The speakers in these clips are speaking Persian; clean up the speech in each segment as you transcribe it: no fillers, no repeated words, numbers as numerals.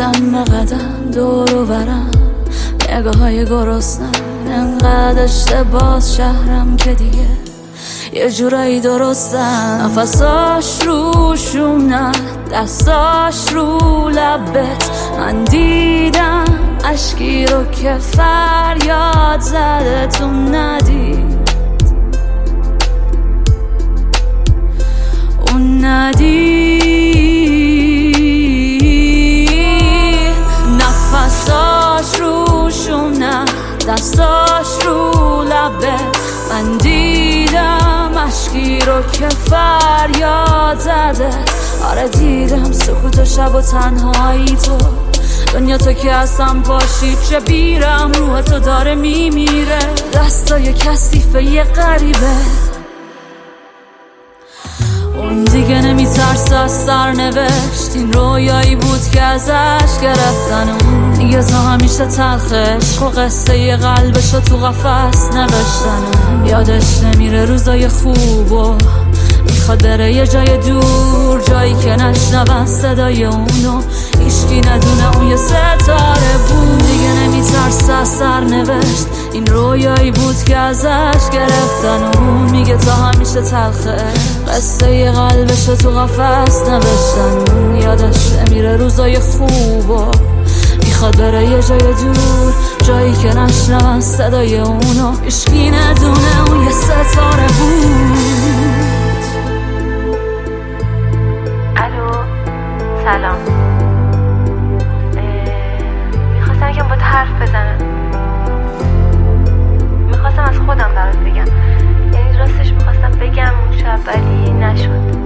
قدم به قدم دور و برم، نگاه های گرسنم انقدر اشتباس شهرم که دیگه یه جورایی درستم. نفساش رو شونه، دستاش رو لبت، من دیدم اشکی رو که فریاد زده تو ندید، اون ندید. نفساش رو شونه، دستاش رو لبت، من دیدم اشکی رو که فریاد زده. آره دیدم سکوت و شب و تنهایی تو، دنیا تو که اصلا باشی چه بیرم، روح تو داره میمیره، دستای کثیفه یه غریبه. اون دیگه نمیترسه از سرنوشت، این رویایی بود که ازش گرفتن. اون دیگه تا همیشه تلخش و قصه ی قلبشو تو قفس نوشتن. اون یادش نمیره روزای خوب و میخواد بره یه جای دور، جایی که نشنون صدای اونو، هیچکی ندونه اون یه ستاره بود. دیگه نمیترسه از سرنوشت، این رویایی بود که ازش گرفتن. اون میگه تا همیشه تلخه، قصه ی قلبشو تو قفس نوشتن. اون یادش نمیره روزای خوب و میخواد بره یه جای دور، جایی که نشنون صدای اونو، هیچکی ندونه اون یه ستاره بود. سلام، میخواستم یکم با حرف بزنم، میخواستم از خودم برات بگم، یعنی راستش میخواستم بگم اون شب ولی نشد.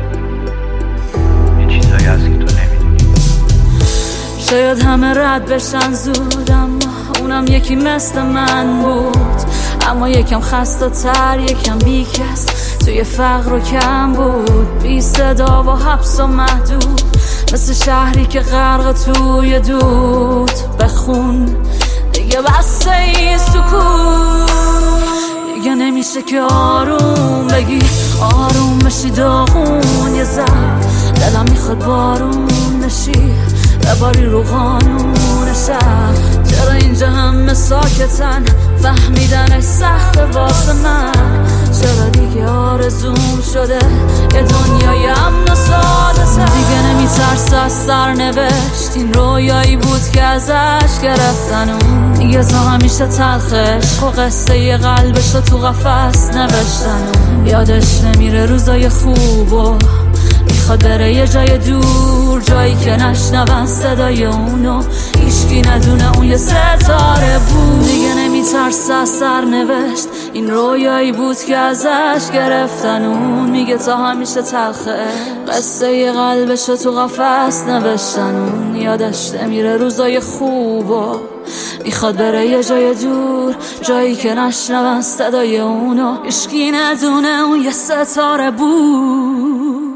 یه چیزایی هست که تو نمیدونی. شاید همه رد بشن زود، اما اونم یکی مثل من بود، اما یکم خسته تر، یکم بیکس، توی فقر و کم بود، بی صدا و حبس و محدود، مثل شهری که غرق توی دود. بخون دیگه بسته این سکوت، دیگه نمیشه که آروم بگی، آروم بشی داغون یه زن. دلم میخواد بارون نشی، بباری رو قانون شهر. چرا اینجا همه ساکتن، فهمیدنش سخت واسه من. چرا دیگه آرزوم شده یه دنیای امن و ساده تر. دیگه نمیترسه از سرنوشت، این رویایی بود که ازش گرفتن. اون دیگه تا همیشه تلخش و قصه ی قلبشو تو قفس نوشتن. اون یادش نمیره روزای خوب و میخواد بره یه جای دور، جایی که نشنون صدای اونو، هیچکی ندونه اون یه ستاره بود. دیگه نمیترسه از سرنوشت، این رویایی بود که ازش گرفتن. اون میگه تا همیشه تلخه، قصه ی قلبشو تو قفس نوشتن. اون یادش نمیره روزای خوب و میخواد بره یه جای دور، جایی که نشنون صدای اونو، هیچکی ندونه اون یه ستاره بود.